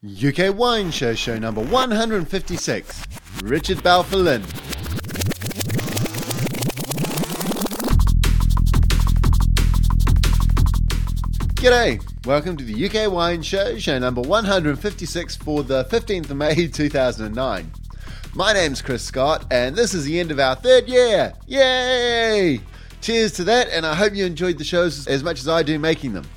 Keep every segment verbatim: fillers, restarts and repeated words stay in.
U K Wine Show, show number one hundred fifty-six. Richard Balfour Lynn. G'day, welcome to the U K Wine Show, show number one hundred fifty-six for the fifteenth of May two thousand nine. My name's Chris Scott, and this is the end of our third year. Yay! Cheers to that, and I hope you enjoyed the shows as much as I do making them.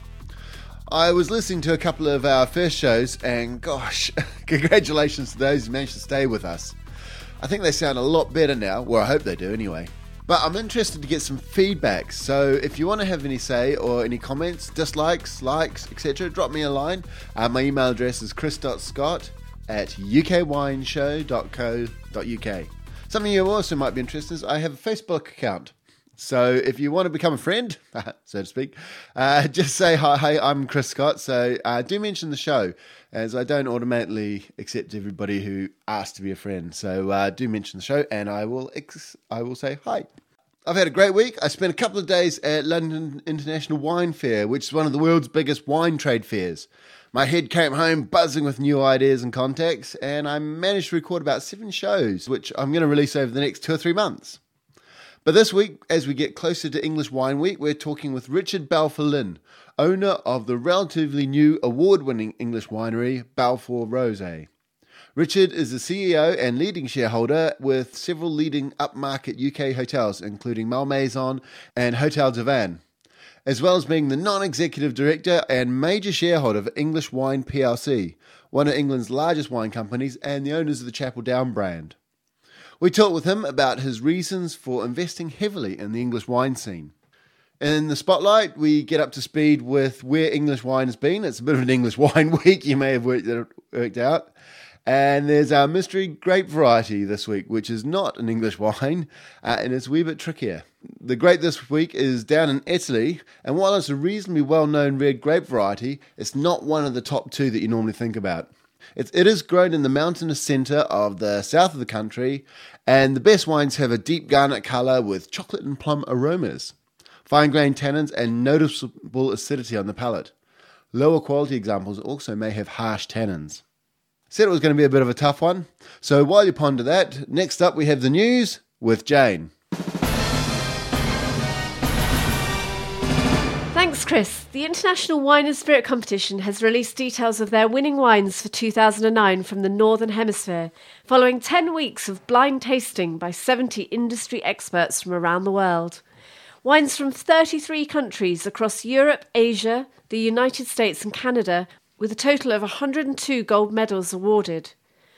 I was listening to a couple of our first shows, and gosh, congratulations to those who managed to stay with us. I think they sound a lot better now, well I hope they do anyway. But I'm interested to get some feedback, so if you want to have any say or any comments, dislikes, likes, et cetera, drop me a line. Uh, my email address is chris dot scott at u k wine show dot co dot u k. Something you also might be interested in is I have a Facebook account. So if you want to become a friend, so to speak, uh, just say, hi, hi, I'm Chris Scott. So uh, do mention the show, as I don't automatically accept everybody who asks to be a friend. So uh, do mention the show, and I will ex- I will say hi. I've had a great week. I spent a couple of days at London International Wine Fair, which is one of the world's biggest wine trade fairs. My head came home buzzing with new ideas and contacts, and I managed to record about seven shows, which I'm going to release over the next two or three months. But this week, as we get closer to English Wine Week, we're talking with Richard Balfour Lynn, owner of the relatively new award-winning English winery, Balfour Rosé. Richard is the C E O and leading shareholder with several leading upmarket U K hotels, including Malmaison and Hotel du Vin, as well as being the non-executive director and major shareholder of English Wine P L C, one of England's largest wine companies and the owners of the Chapel Down brand. We talked with him about his reasons for investing heavily in the English wine scene. In the spotlight, we get up to speed with where English wine has been. It's a bit of an English wine week, you may have worked, worked out. And there's our mystery grape variety this week, which is not an English wine, uh, and it's a wee bit trickier. The grape this week is down in Italy, and while it's a reasonably well-known red grape variety, it's not one of the top two that you normally think about. It, it is grown in the mountainous centre of the south of the country, and the best wines have a deep garnet colour with chocolate and plum aromas, fine-grained tannins and noticeable acidity on the palate. Lower quality examples also may have harsh tannins. Said it was going to be a bit of a tough one, so while you ponder that, next up we have the news with Jane. Thanks, Chris. The International Wine and Spirit Competition has released details of their winning wines for two thousand nine from the Northern Hemisphere, following ten weeks of blind tasting by seventy industry experts from around the world. Wines from thirty-three countries across Europe, Asia, the United States and Canada, with a total of one hundred two gold medals awarded.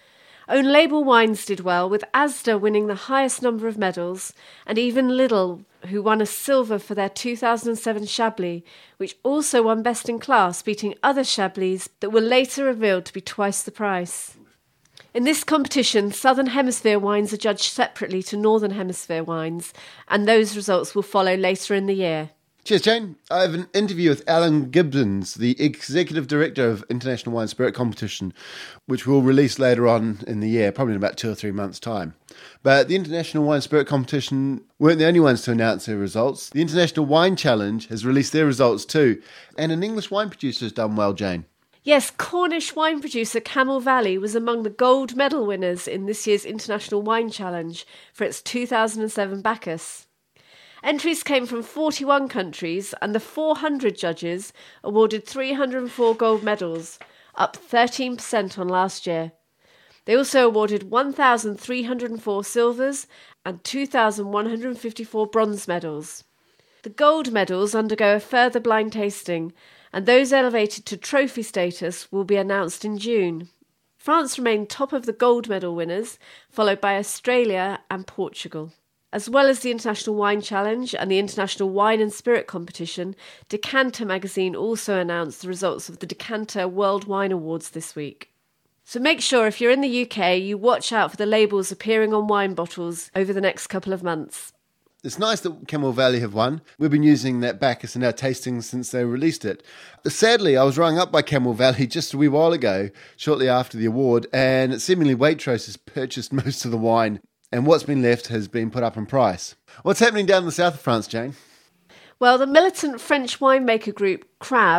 Own label wines did well, with Asda winning the highest number of medals, and even Lidl, who won a silver for their two thousand seven Chablis, which also won Best in Class, beating other Chablis that were later revealed to be twice the price. In this competition, Southern Hemisphere wines are judged separately to Northern Hemisphere wines, and those results will follow later in the year. Cheers, Jane. I have an interview with Alan Gibbons, the Executive Director of International Wine Spirit Competition, which we'll release later on in the year, probably in about two or three months' time. But the International Wine Spirit Competition weren't the only ones to announce their results. The International Wine Challenge has released their results too, and an English wine producer has done well, Jane. Yes, Cornish wine producer Camel Valley was among the gold medal winners in this year's International Wine Challenge for its two thousand seven Bacchus. Entries came from forty-one countries, and the four hundred judges awarded three hundred four gold medals, up thirteen percent on last year. They also awarded one thousand three hundred four silvers and two thousand one hundred fifty-four bronze medals. The gold medals undergo a further blind tasting, and those elevated to trophy status will be announced in June. France remained top of the gold medal winners, followed by Australia and Portugal. As well as the International Wine Challenge and the International Wine and Spirit Competition, Decanter magazine also announced the results of the Decanter World Wine Awards this week. So make sure if you're in the U K, you watch out for the labels appearing on wine bottles over the next couple of months. It's nice that Camel Valley have won. We've been using that Bacchus in our tastings since they released it. Sadly, I was rung up by Camel Valley just a wee while ago, shortly after the award, and seemingly Waitrose has purchased most of the wine, and what's been left has been put up in price. What's happening down in the south of France, Jane? Well, the militant French winemaker group Crave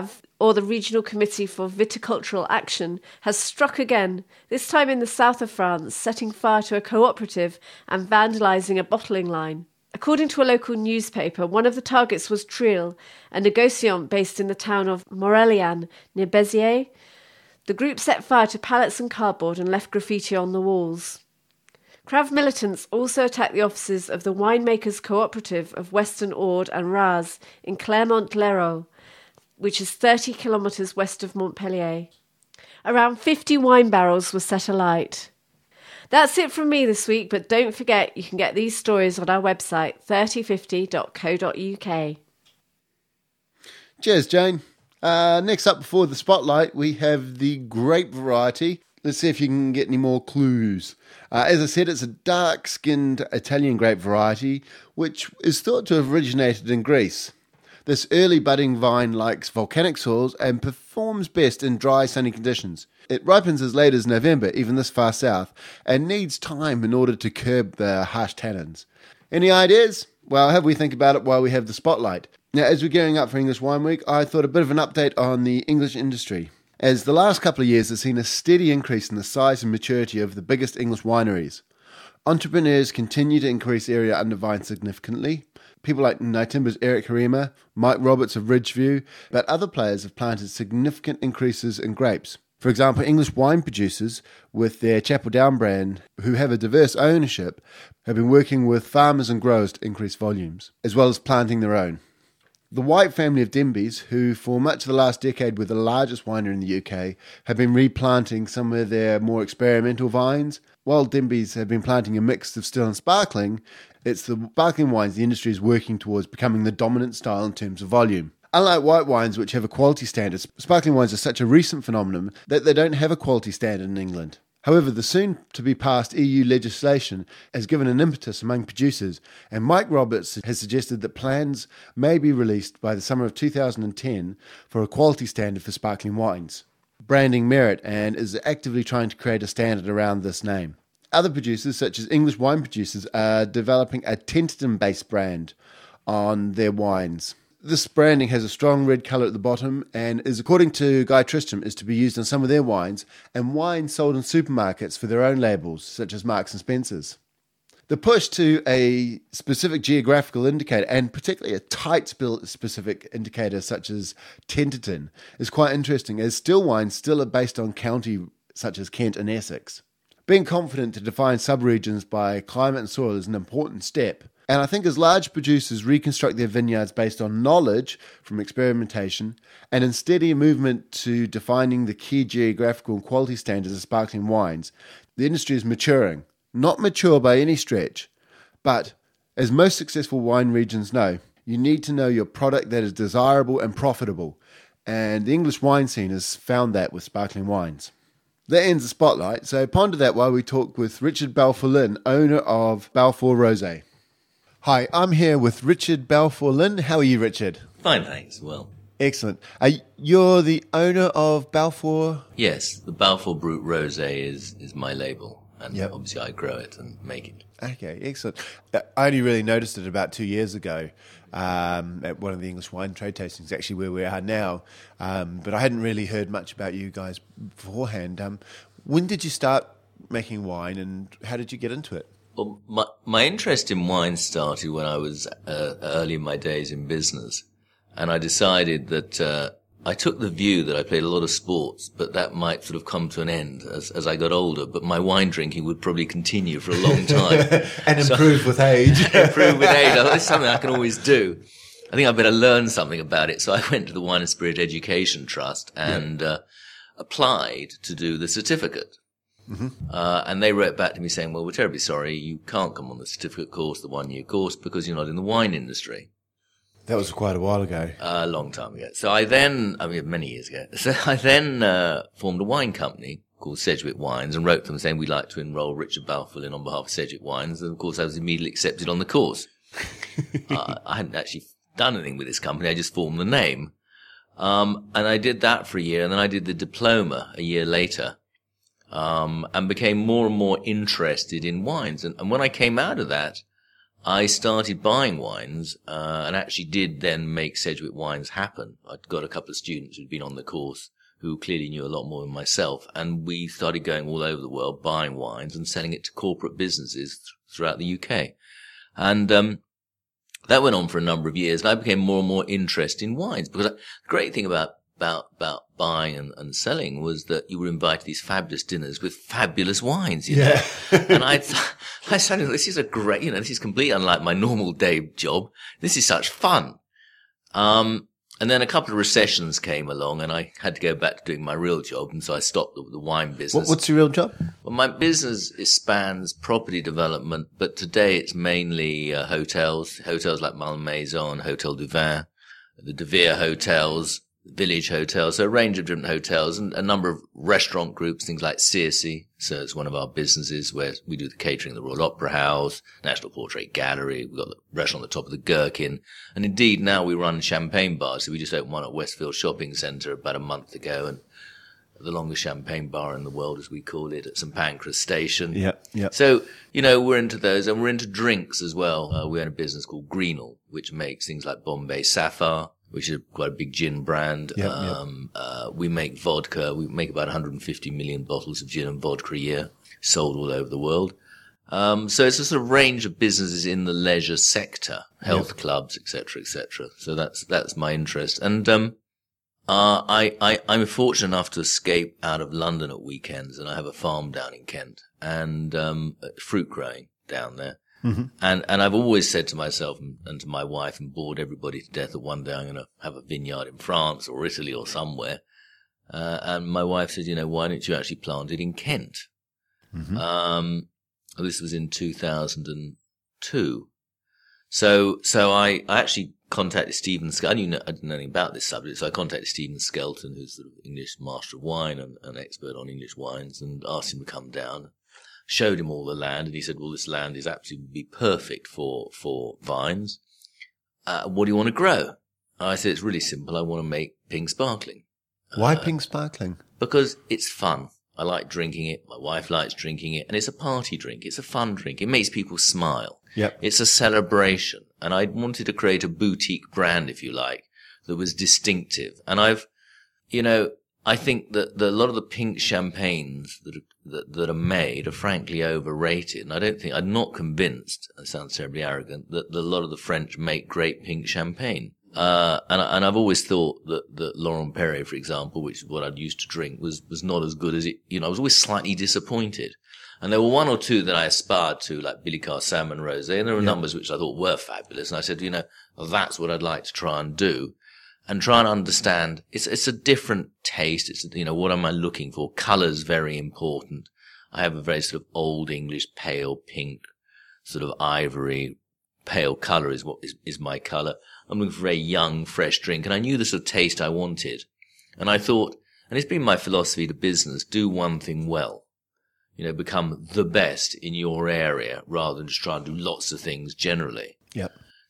or the Regional Committee for Viticultural Action, has struck again, this time in the south of France, setting fire to a cooperative and vandalising a bottling line. According to a local newspaper, one of the targets was Triel, a negociant based in the town of Morelian, near Béziers. The group set fire to pallets and cardboard and left graffiti on the walls. Krav militants also attacked the offices of the Winemakers Cooperative of Western Aude and Raz in Clermont-Lérault, which is thirty kilometres west of Montpellier. Around fifty wine barrels were set alight. That's it from me this week, but don't forget you can get these stories on our website, thirty fifty dot co dot uk. Cheers, Jane. Uh, next up before the spotlight, we have the grape variety. Let's see if you can get any more clues. Uh, as I said, it's a dark-skinned Italian grape variety, which is thought to have originated in Greece. This early budding vine likes volcanic soils and performs best in dry, sunny conditions. It ripens as late as November, even this far south, and needs time in order to curb the harsh tannins. Any ideas? Well, have we think about it while we have the spotlight. Now, as we're gearing up for English Wine Week, I thought a bit of an update on the English industry, as the last couple of years have seen a steady increase in the size and maturity of the biggest English wineries. Entrepreneurs continue to increase area under vine significantly. People like Naitimba's Eric Harima, Mike Roberts of Ridgeview, but other players have planted significant increases in grapes. For example, English wine producers with their Chapel Down brand, who have a diverse ownership, have been working with farmers and growers to increase volumes, as well as planting their own. The White family of Denbys, who for much of the last decade were the largest winery in the U K, have been replanting some of their more experimental vines. While Denbys have been planting a mix of still and sparkling, it's the sparkling wines the industry is working towards becoming the dominant style in terms of volume. Unlike white wines, which have a quality standard, sparkling wines are such a recent phenomenon that they don't have a quality standard in England. However, the soon-to-be-passed E U legislation has given an impetus among producers, and Mike Roberts has suggested that plans may be released by the summer of two thousand ten for a quality standard for sparkling wines. Branding Merit and is actively trying to create a standard around this name. Other producers, such as English wine producers, are developing a Tenterden-based brand on their wines. This branding has a strong red colour at the bottom and is, according to Guy Tristram, is to be used on some of their wines and wines sold in supermarkets for their own labels, such as Marks and Spencer's. The push to a specific geographical indicator, and particularly a tight specific indicator such as Tenterden, is quite interesting, as still wines still are based on county such as Kent and Essex. Being confident to define subregions by climate and soil is an important step. And I think as large producers reconstruct their vineyards based on knowledge from experimentation and in steady movement to defining the key geographical and quality standards of sparkling wines, the industry is maturing. Not mature by any stretch, but as most successful wine regions know, you need to know your product that is desirable and profitable. And the English wine scene has found that with sparkling wines. That ends the spotlight, so ponder that while we talk with Richard Balfour-Lynn, owner of Balfour Rosé. Hi, I'm here with Richard Balfour-Lynn. How are you, Richard? Fine, thanks. Well. Excellent. Uh, you're the owner of Balfour? Yes, the Balfour Brut Rosé is, is my label, and yep. Obviously I grow it and make it. Okay, excellent. I only really noticed it about two years ago um, at one of the English wine trade tastings, actually where we are now, um, but I hadn't really heard much about you guys beforehand. Um, when did you start making wine, and how did you get into it? Well, my, my interest in wine started when I was uh, early in my days in business, and I decided that uh, I took the view that I played a lot of sports, but that might sort of come to an end as, as I got older, but my wine drinking would probably continue for a long time. and so, improve with age. improve with age. Oh, it's something I can always do. I think I better learn something about it, so I went to the Wine and Spirit Education Trust and yeah. uh, applied to do the certificate. Mm-hmm. Uh, and they wrote back to me saying, well, we're terribly sorry, you can't come on the certificate course, the one-year course, because you're not in the wine industry. That was quite a while ago. Uh, a long time ago. So I then, I mean, many years ago, so I then uh, formed a wine company called Sedgwick Wines and wrote them saying we'd like to enroll Richard Balfour-Lynn on behalf of Sedgwick Wines, and of course I was immediately accepted on the course. uh, I hadn't actually done anything with this company, I just formed the name. Um, and I did that for a year, and then I did the diploma a year later. Um, and became more and more interested in wines. And, and when I came out of that, I started buying wines, uh, and actually did then make Sedgwick Wines happen. I'd got a couple of students who'd been on the course who clearly knew a lot more than myself, and we started going all over the world buying wines and selling it to corporate businesses th- throughout the U K. And, um, that went on for a number of years, and I became more and more interested in wines, because the great thing about about about buying and, and selling was that you were invited to these fabulous dinners with fabulous wines, you know. Yeah. And I th- I said, this is a great, you know, this is completely unlike my normal day job. This is such fun. Um, and then a couple of recessions came along, and I had to go back to doing my real job, and so I stopped the, the wine business. What, what's your real job? Well, my business it spans property development, but today it's mainly uh, hotels, hotels like Malmaison, Hotel du Vin, the De Vere hotels, Village hotels, so a range of different hotels, and a number of restaurant groups, things like Circe. So it's one of our businesses where we do the catering, the Royal Opera House, National Portrait Gallery. We've got the restaurant on the top of the Gherkin. And indeed, now we run champagne bars. So we just opened one at Westfield Shopping Centre about a month ago, and the longest champagne bar in the world, as we call it, at St Pancras Station. Yeah, yeah. So, you know, we're into those, and we're into drinks as well. Uh, we own a business called Greenall, which makes things like Bombay Sapphire, which is quite a big gin brand. Yep, um, yep. Uh, we make vodka. We make about one hundred fifty million bottles of gin and vodka a year, sold all over the world. Um, so it's a sort of range of businesses in the leisure sector, health yep. clubs, et cetera, et cetera. So that's, that's my interest. And, um, uh, I, I, I'm fortunate enough to escape out of London at weekends, and I have a farm down in Kent and, um, fruit growing down there. Mm-hmm. And, and I've always said to myself and, and to my wife, and bored everybody to death, that one day I'm going to have a vineyard in France or Italy or somewhere. Uh, and my wife said, you know, why don't you actually plant it in Kent? Mm-hmm. Um, this was in two thousand two. So, so I, I actually contacted Stephen Skelton. I knew, I didn't know anything about this subject. So I contacted Stephen Skelton, who's the English master of wine and an expert on English wines, and asked him to come down. Showed him all the land, and he said, well, this land is absolutely be perfect for, for vines. Uh, what do you want to grow? And I said, it's really simple. I want to make pink sparkling. Why uh, pink sparkling? Because it's fun. I like drinking it. My wife likes drinking it, and it's a party drink. It's a fun drink. It makes people smile. Yep. It's a celebration. And I wanted to create a boutique brand, if you like, that was distinctive. And I've, you know, I think that the, a lot of the pink champagnes that are, that, that are made are frankly overrated. And I don't think, I'm not convinced, I sound terribly arrogant, that, that a lot of the French make great pink champagne. Uh, and, and I've always thought that, that Laurent Perrier, for example, which is what I'd used to drink, was, was not as good as it, you know, I was always slightly disappointed. And there were one or two that I aspired to, like Billy Salmon Rosé, and there were yeah. numbers which I thought were fabulous. And I said, you know, well, that's what I'd like to try and do. And try and understand, it's, it's a different taste. It's, you know, what am I looking for? Colour's very important. I have a very sort of old English pale pink, sort of ivory, pale colour is what is, is my colour. I'm looking for a very young, fresh drink. And I knew the sort of taste I wanted. And I thought, and it's been my philosophy to business, do one thing well. You know, become the best in your area rather than just try and do lots of things generally. Yep.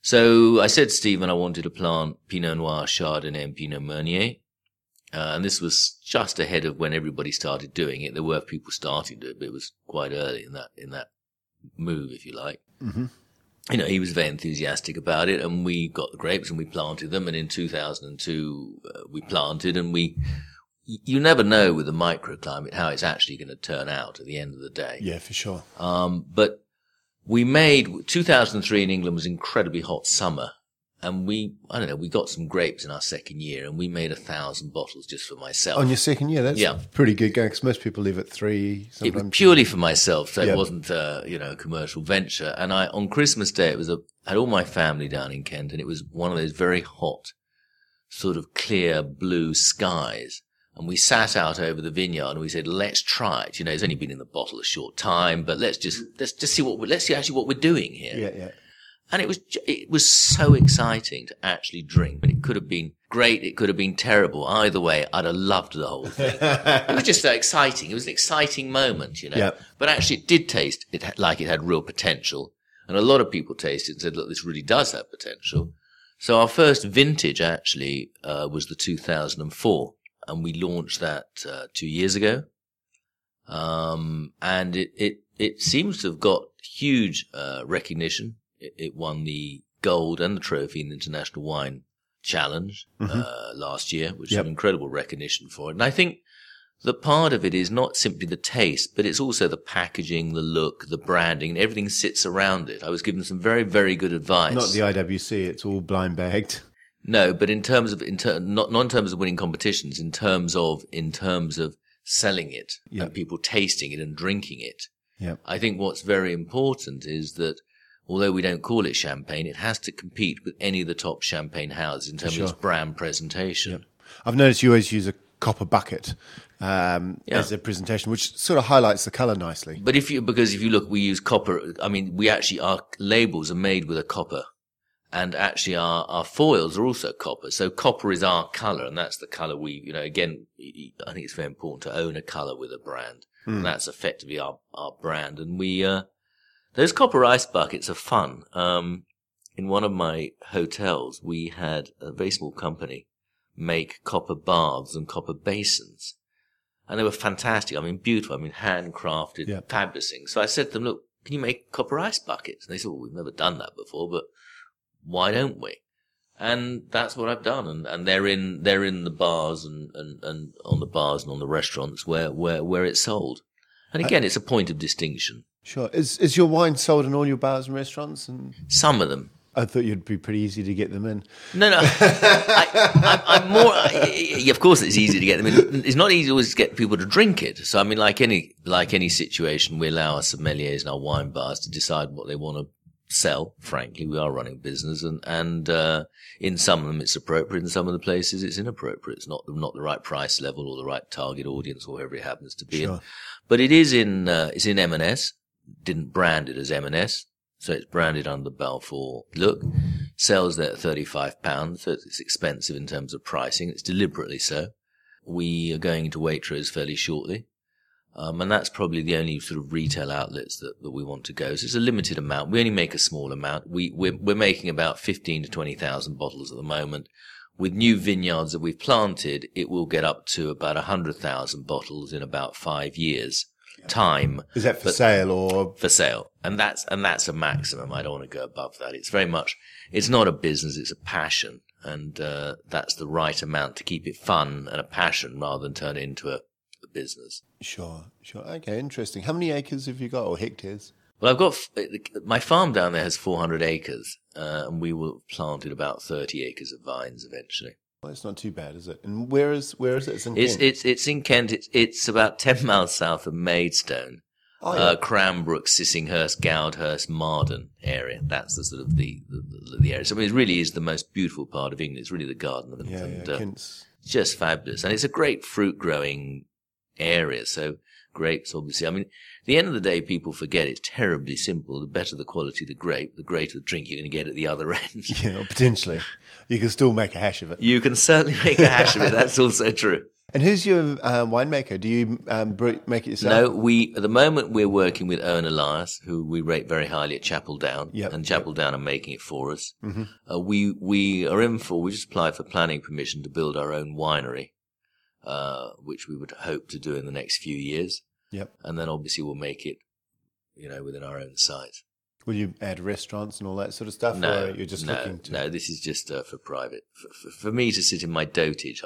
So I said to Stephen I wanted to plant Pinot Noir, Chardonnay, and Pinot Meunier. Uh, and this was just ahead of when everybody started doing it. There were people starting to do it, but it was quite early in that, in that move, if you like. Mm-hmm. You know, he was very enthusiastic about it, and we got the grapes and we planted them. And in two thousand two, uh, we planted, and we, you never know with the microclimate how it's actually going to turn out at the end of the day. Yeah, for sure. Um, but we made, two thousand three in England was incredibly hot summer, and we, I don't know, we got some grapes in our second year, and we made a thousand bottles just for myself. On your second year? That's yeah. pretty good going, because most people leave at three. Sometimes. It was purely for myself, so yeah. it wasn't, uh, you know, a commercial venture. And I, on Christmas Day, it was a, I had all my family down in Kent, and it was one of those very hot, sort of clear blue skies. And we sat out over the vineyard and we said, let's try it. You know, it's only been in the bottle a short time, but let's just, let's just see what, we're, let's see actually what we're doing here. Yeah, yeah. And it was, it was so exciting to actually drink. But it could have been great. It could have been terrible. Either way, I'd have loved the whole thing. It was just so exciting. It was an exciting moment, you know. Yep. But actually it did taste it had, like it had real potential. And a lot of people tasted it and said, look, this really does have potential. So our first vintage actually, uh, was the two thousand four. And we launched that, uh, two years ago. Um, and it, it, it seems to have got huge, uh, recognition It, it won the gold and the trophy in the International Wine Challenge mm-hmm. uh, last year, which yep. is an incredible recognition for it. And I think that part of it is not simply the taste, but it's also the packaging, the look, the branding, and everything sits around it. I was given some very, very good advice. Not the I W C, it's all blind bagged. No, but in terms of, in ter- not, not in terms of winning competitions, in terms of, in terms of selling it yep. and people tasting it and drinking it. Yep. I think what's very important is that although we don't call it champagne, it has to compete with any of the top champagne houses in terms sure. of its brand presentation. Yep. I've noticed you always use a copper bucket um, yeah. as a presentation, which sort of highlights the colour nicely. But if you, because if you look, we use copper. I mean, we actually, our labels are made with a copper. And actually our, our foils are also copper. So copper is our colour, and that's the colour we, you know, again, I think it's very important to own a colour with a brand. Mm. And that's effectively our, our brand. And we, uh, those copper ice buckets are fun. Um, in one of my hotels, we had a very small company make copper baths and copper basins. And they were fantastic. I mean, beautiful. I mean, handcrafted, yeah. fabulous things. So I said to them, look, can you make copper ice buckets? And they said, well, we've never done that before, but why don't we? And that's what I've done. And, and they're in, they're in the bars and, and, and on the bars and on the restaurants where, where, where it's sold. And again, uh, it's a point of distinction. Sure. Is, is your wine sold in all your bars and restaurants? And some of them. I thought you'd be pretty easy to get them in. No, no. I, I, I'm more, I, yeah, of course it's easy to get them in. It's not easy always to get people to drink it. So, I mean, like any, like any situation, we allow our sommeliers and our wine bars to decide what they want to sell. Frankly, we are running business, and and uh in some of them it's appropriate, in some of the places it's inappropriate. It's not not the right price level or the right target audience or whoever it happens to be sure. in. But it is in uh, it's in M and S. Didn't brand it as M and S, so it's branded under Balfour look. Sells there at thirty-five pounds, so it's expensive in terms of pricing. It's deliberately so. We are going into Waitrose fairly shortly. Um, and that's probably the only sort of retail outlets that, that we want to go. So it's a limited amount. We only make a small amount. We, we're, we're making about fifteen to twenty thousand bottles at the moment. With new vineyards that we've planted, it will get up to about one hundred thousand bottles in about five years time. Is that for sale or? For sale. And that's, and that's a maximum. I don't want to go above that. It's very much, it's not a business, it's a passion. And, uh, that's the right amount to keep it fun and a passion rather than turn it into a, business. Sure, sure. Okay, interesting. How many acres have you got, or hectares? Well, I've got, my farm down there has four hundred acres, uh, and we will have planted about thirty acres of vines eventually. Well, it's not too bad, is it? And where is, where is it? It's in it's, Kent? It's, it's in Kent. It's, it's about ten miles south of Maidstone. Oh, yeah. uh, Cranbrook, Sissinghurst, Goudhurst, Marden area. That's the sort of the, the, the area. So I mean, it really is the most beautiful part of England. It's really the garden of yeah, and, yeah, uh, Kent's. It's just fabulous. And it's a great fruit growing area. So grapes, obviously. I mean, at the end of the day, people forget it's terribly simple. The better the quality of the grape, the greater the drink you're going to get at the other end. Yeah, potentially. You can still make a hash of it. You can certainly make a hash of it. That's also true. And who's your um, winemaker? Do you um, make it yourself? No, we, at the moment, we're working with Owen Elias, who we rate very highly at Chapel Down. Yep, and Chapel yep. Down are making it for us. Mm-hmm. Uh, we, we are in for, we just applied for planning permission to build our own winery. Uh, which we would hope to do in the next few years. Yep. And then obviously we'll make it, you know, within our own site. Will you add restaurants and all that sort of stuff? No, or you're just no, looking to... no, this is just uh, for private. For, for, for me to sit in my dotage, I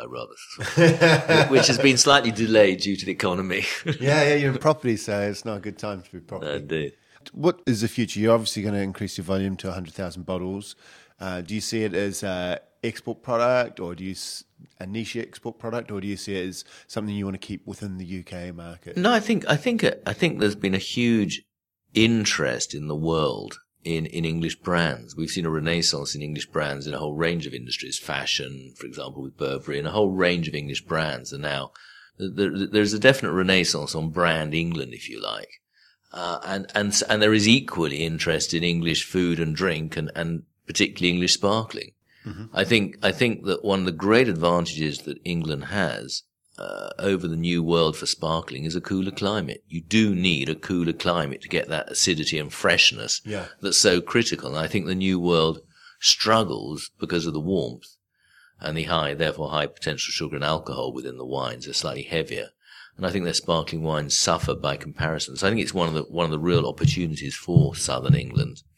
rather, which has been slightly delayed due to the economy. yeah, yeah, you're in property, so it's not a good time to be property. No, indeed. What is the future? You're obviously going to increase your volume to one hundred thousand bottles. Uh, do you see it as an export product, or do you a niche export product, or do you see it as something you want to keep within the U K market? No, I think I think I think there's been a huge interest in the world in in English brands. We've seen a renaissance in English brands in a whole range of industries, fashion, for example, with Burberry, and a whole range of English brands. And now there, there's a definite renaissance on brand England, if you like. Uh, and and and there is equally interest in English food and drink, and and particularly English sparkling. Mm-hmm. I think, I think that one of the great advantages that England has, uh, over the new world for sparkling is a cooler climate. You do need a cooler climate to get that acidity and freshness yeah. that's so critical. And I think the new world struggles because of the warmth and the high, therefore high potential sugar and alcohol within the wines. They're slightly heavier. And I think their sparkling wines suffer by comparison. So I think it's one of the, one of the real opportunities for southern England.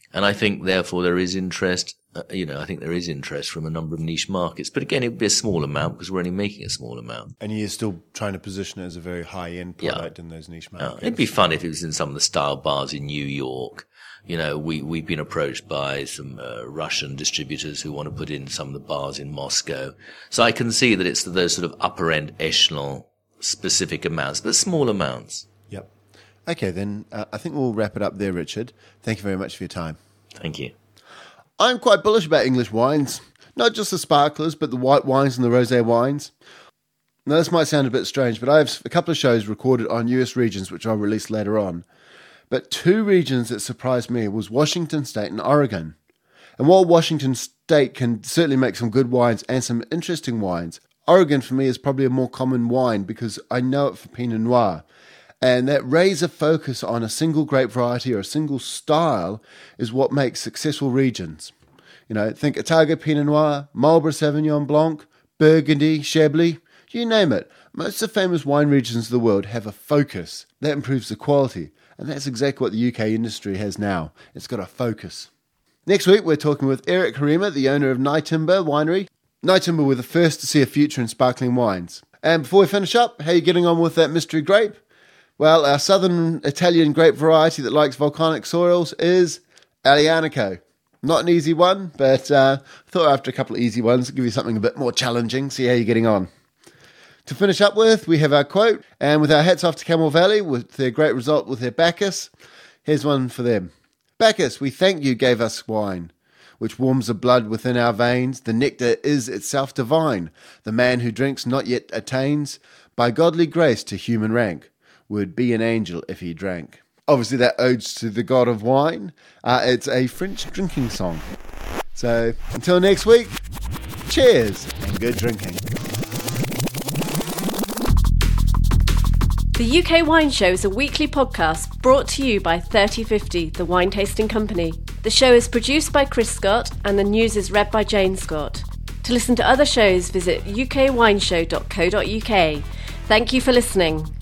And I think, therefore, there is interest, uh, you know, I think there is interest from a number of niche markets. But again, it would be a small amount because we're only making a small amount. And you're still trying to position it as a very high-end product yeah. in those niche markets. Uh, it'd be fun if it was in some of the style bars in New York. You know, we, we've been approached by some uh, Russian distributors who want to put in some of the bars in Moscow. So I can see that it's those sort of upper-end echelon specific amounts, but small amounts. Yep. Okay, then uh, I think we'll wrap it up there, Richard. Thank you very much for your time. Thank you. I'm quite bullish about English wines, not just the sparklers, but the white wines and the rosé wines. Now, this might sound a bit strange, but I have a couple of shows recorded on U S regions, which I'll release later on. But two regions that surprised me was Washington State and Oregon. And while Washington State can certainly make some good wines and some interesting wines, Oregon for me is probably a more common wine because I know it for Pinot Noir. And that razor focus on a single grape variety or a single style is what makes successful regions. You know, think Otago Pinot Noir, Marlborough Sauvignon Blanc, Burgundy, Chablis, you name it. Most of the famous wine regions of the world have a focus. That improves the quality. And that's exactly what the U K industry has now. It's got a focus. Next week, we're talking with Eric Harima, the owner of Nyetimber Winery. Nyetimber were the first to see a future in sparkling wines. And before we finish up, how are you getting on with that mystery grape? Well, our southern Italian grape variety that likes volcanic soils is Aglianico. Not an easy one, but uh, I thought after a couple of easy ones, I'd give you something a bit more challenging, see how you're getting on. To finish up with, we have our quote, and with our hats off to Camel Valley with their great result with their Bacchus, here's one for them. Bacchus, we thank you gave us wine, which warms the blood within our veins. The nectar is itself divine. The man who drinks not yet attains, by godly grace to human rank, would be an angel if he drank. Obviously that odes to the god of wine. Uh, it's a French drinking song. So until next week, cheers and good drinking. The U K Wine Show is a weekly podcast brought to you by thirty fifty, the wine tasting company. The show is produced by Chris Scott and the news is read by Jane Scott. To listen to other shows, visit u k wine show dot co dot u k. Thank you for listening.